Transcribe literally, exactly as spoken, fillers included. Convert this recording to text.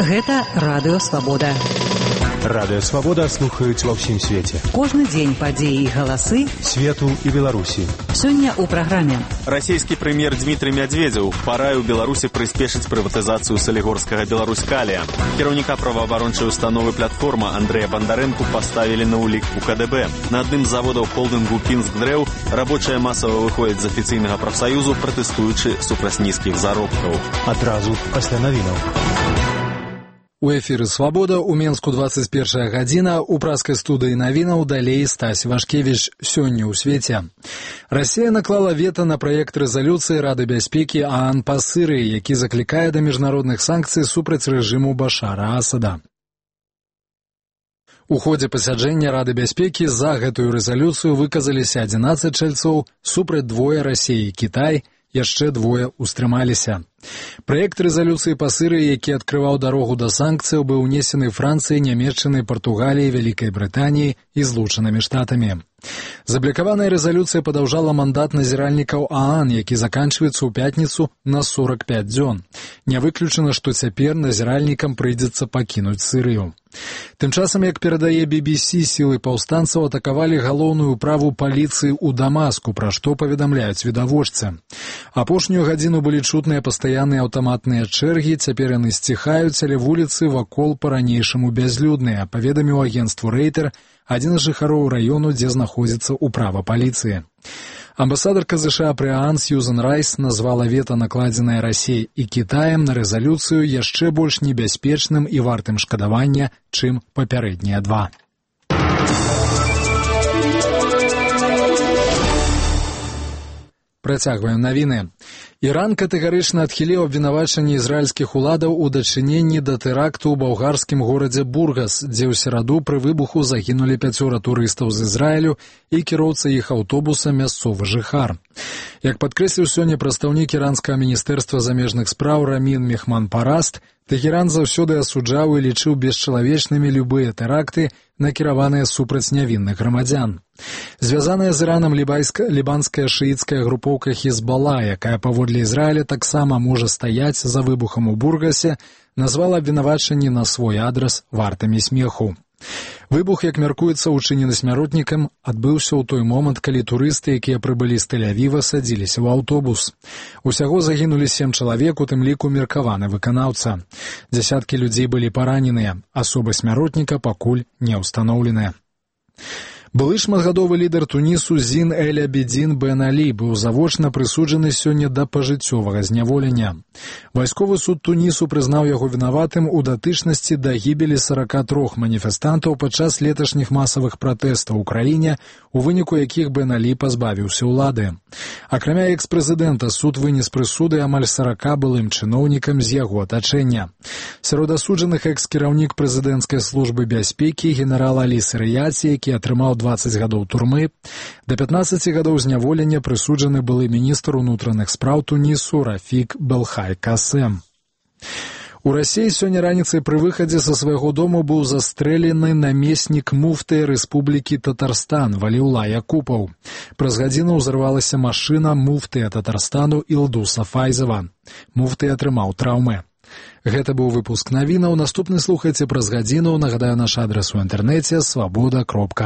Гэта Радыё Свабода. Радыё Свабода слухаюць ва ўсім свеце. Кожны дзень падзеі і галасы свету і Беларусі. Сёння ў праграме. Расійскі прэм'ер Дмітрый Мядзведзеў параіў Беларусі прыспешыць прыватызацыю салігорскага Беларусь-Калія. Кіраўніка праваабарончай установы «Платформа» Андрэя Бандарэнку паставілі на ўлік у ка дэ бэ. На адным з заводаў холдынгу «Пінскдрэў» рабочыя масава выходзяць з афіцыйнага прафсаюзу, пратэстуючы супраць нізкіх заробкаў. Адразу пасля навінаў. У эфіры «Свабода» у Менску двадцать первая гадзіна, у праскай студыі навінаў далей Стась Вашкевіч. Сёння ў свеце. Расія наклала вета на праект рэзалюцыі Рады бяспекі ААН па Сірыі, які заклікае да міжнародных санкцый супраць рэжыму Башара Асада. У ходзе пасяджэння Рады бяспекі за гэтую рэзалюцыю выказаліся адзінаццаць чальцоў, супраць двое Расіі і Кітай, яшчэ двое устрымаліся. Праект рэзалюцыі па Сірыі, які адкрываў дарогу да санкцыяў, быў унесены Францыяй, Нямецчынай, Партугаліяй, Вялікай Брытаніяй і Злучанымі Штатамі. Заблікаваная рэзалюцыя падаўжала мандат назіральнікаў ААН, які заканчваецца ў пятніцу на сорок пять дзён. Не выключана, што цяпер назіральнікам прыйдзецца пакінуць Сірыю. Тым часам, як перадае би би сі, сілы паўстанцаў атакавалі галоўную ўправу паліцыі ў Дамаску, пра што паведамляюць відавочцы. Апошнюю гадзіну былі чутныя пастаянныя аўтаматныя чэргі, цяпер яны сціхаюць, але вуліцы вакол па-ранейшаму бязлюдныя, паведаміў агенцтву «Рэйтер» адзін з жыхароў раёну, дзе знаходзіцца ўправа паліцыі. Амбасадарка ЗША пры ААН Сьюзан Райс назвала вета, накладзенае Расіяй і Кітаем на рэзалюцыю, яшчэ больш небяспечным і вартым шкадавання, чым папярэднія два. Працягваем навіны. Іран катэгарычна адхіліў абвінавачанні ізраільскіх уладаў у дачыненні да тэракту ў балгарскім горадзе Бургас, дзе ў сераду пры выбуху загінулі пяцёра турыстаў з Ізраілю і кіроўца іх аўтобуса мясцовы жыхар. Як падкрэсліў сёння прадстаўнік іранскага міністэрства замежных спраў Рамін Мехман-Параст, Тэхеран заўсёды асуджаў і лічыў бесчалавечнымі любыя тэракты, накіраваныя супраць нявінных грамадзян. Звязаная з Іранам лібанская шыіцкая групоўка Хізбала, якая паводле Ізраіля таксама можа стаяць за выбухам у Бургасе, назвала абвінавачанні на свой адрас вартымі смеху. Выбух, як мяркуецца, учынены смяротнікам, адбыўся ў той момант, калі турысты, якія прыбылі з Тель-Авіва, садзіліся ў аўтобус. Усяго загінулі сем чалавек, у тым ліку меркаваны выканаўца. Дзясяткі людзей былі параненыя, асоба смяротніка пакуль не ўстаноўленая. Былы шматгадовы лідар Тунісу Зін Эль-Абідзін Бен Алі быў завочна прысуджаны сёння да пажыццёвага зняволення. Вайсковы суд Тунісу прызнаў яго вінаватым у датычнасці да гібелі сорока трох маніфестантаў падчас леташніх масавых пратэстаў у краіне, у выніку якіх Бен Алі пазбавіўся ўлады. Акрамя экс-прэзідэнта, суд вынес прысуды амаль сорока былым чыноўнікам з яго атачэння. Сярод асуджаных экс-кіраўнік прэзідэнцкай службы бяспекі генерал Алі Сырыяці, які атрымаў двадцать гадоў турмы, да пятнаццаці гадоў зняволення прысуджаны былы міністр унутраных спраў Тунісу Рафік Белхай Касем. У Расіі сёння раніцай пры выхадзе са свайго дому быў застрэлены намеснік муфтыя Рэспублікі Татарстан Валіўла Якупаў. Праз гадзіну ўзарвалася машына муфтыя Татарстану Ілдуса Файзава. Муфты атрымаў траўмы. Гэта быў выпуск навінаў. Наступны слухайце праз гадзіну. Нагадаю, наш адрас у інтэрнэце свабода кропка